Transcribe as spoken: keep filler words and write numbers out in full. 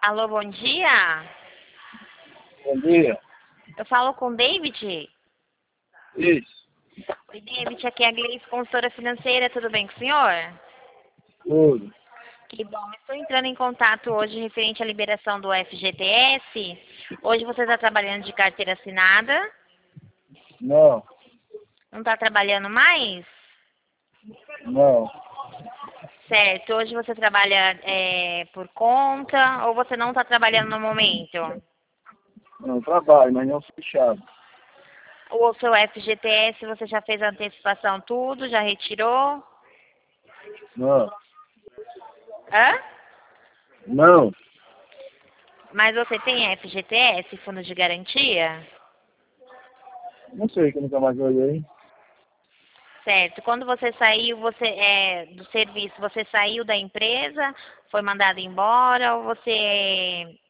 Alô, bom dia. Bom dia. Eu falo com o David. Isso. Oi, David, aqui é a Gleice, consultora financeira. Tudo bem com o senhor? Tudo. Que bom. Estou entrando em contato hoje referente à liberação do F G T S. Hoje você está trabalhando de carteira assinada? Não, Não está trabalhando mais? não. Certo. Hoje você trabalha é, por conta ou você não está trabalhando no momento? Não trabalho, mas não fechado. O seu F G T S você já fez a antecipação tudo? Já retirou? Não. Hã? Não. Mas você tem F G T S, fundo de garantia? Não sei que eu nunca mais olhei. Certo. Quando você saiu você, é, do serviço, você saiu da empresa, foi mandado embora ou você